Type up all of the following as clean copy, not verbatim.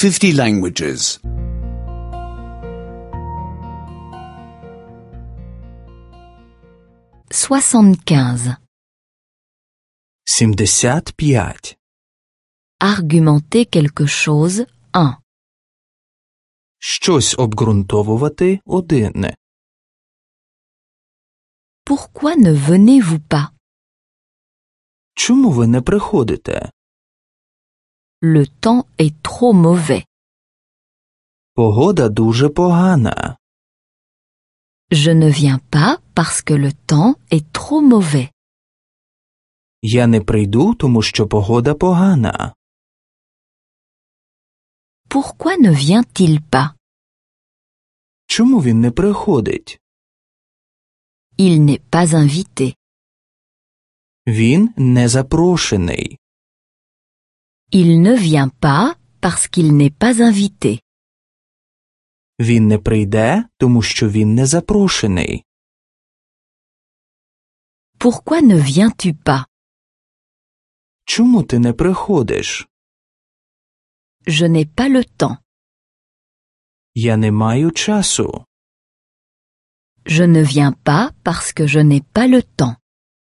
50 languages. 75. 75. Argumenter quelque chose 1. Щось обґрунтовувати один. Pourquoi ne venez-vous pas? Чому ви не приходите? Le temps est trop mauvais. Погода дуже погана. Je ne viens pas parce que le temps est trop mauvais. Я не прийду, тому що погода погана. Pourquoi ne vient-il pas? Чому він не приходить? Il n'est pas invité. Він не запрошений. Il ne vient pas parce qu'il n'est pas invité. Він не прийде, тому що він не запрошений. Pourquoi ne viens-tu pas? Чому ти не приходиш? Je n'ai pas le temps. Я не маю часу. Je ne viens pas parce que je n'ai pas le temps.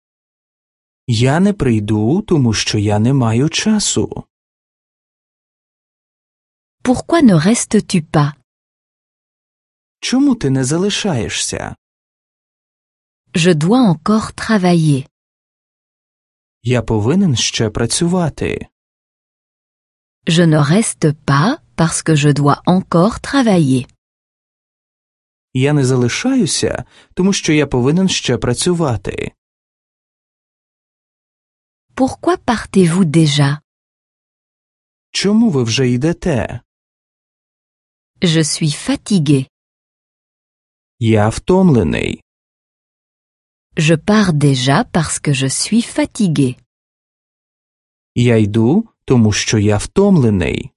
Я не прийду, тому що я не маю часу. Pourquoi ne restes-tu pas? Чому ти не залишаєшся? Je dois encore travailler. Я повинен ще працювати. Je ne reste pas parce que je dois encore travailler. Я не залишаюся, тому що я повинен ще працювати. Pourquoi partez-vous déjà? Чому ви вже йдете? Je suis fatigué. Я втомлений. Je pars déjà parce que je suis fatigué. Я йду, тому що я втомлений.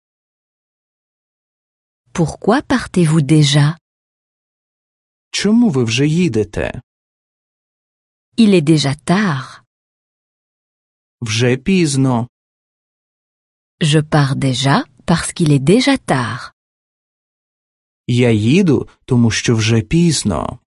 Pourquoi partez-vous déjà? Чому ви вже їдете? Il est déjà tard. Вже пізно. Je pars déjà parce qu'il est déjà tard. Я їду, тому що вже пізно.